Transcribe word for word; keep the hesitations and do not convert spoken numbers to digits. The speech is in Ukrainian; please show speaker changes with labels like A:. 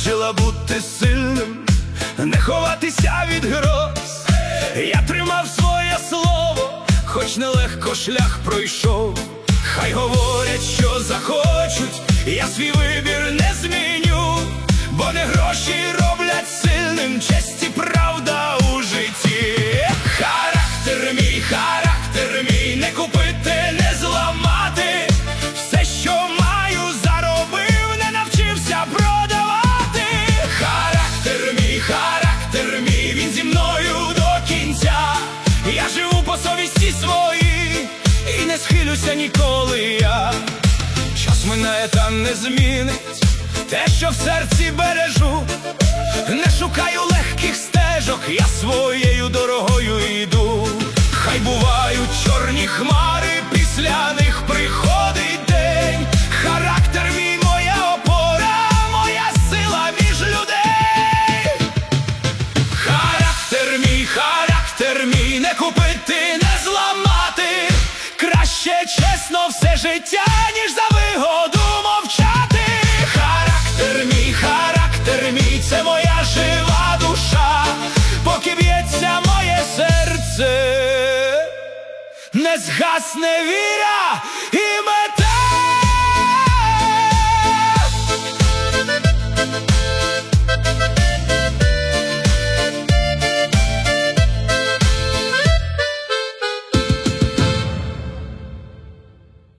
A: навчила бути сильним, не ховатися від гроз. Я тримав своє слово, хоч нелегко шлях пройшов. Хай говорять, що захочуть, я свій вибір не зміню, бо не гроші роблять сильним, честь і правда у житті. Характер мій, характер мій, не купити, не зламати. Все, що маю, заробив, не навчився продавати. Характер мій, характер мій, він зі мною до кінця. Я живу по совісті своїй і не схилюся ніколи я. Час минає, та не змінить те, що в серці бережу. Не шукаю легких стежок, я своєю дорогою йду. Хай бувають чорні хмари, після них приходить день. Характер мій, моя опора, моя сила між людей. Характер мій, характер мій, не купити, не зламати. Краще чесно все життя, ніж за вигоду мовчати. Характер мій, характер мій, це моя жива душа. Поки б'ється моє серце, не згасне віра і мета.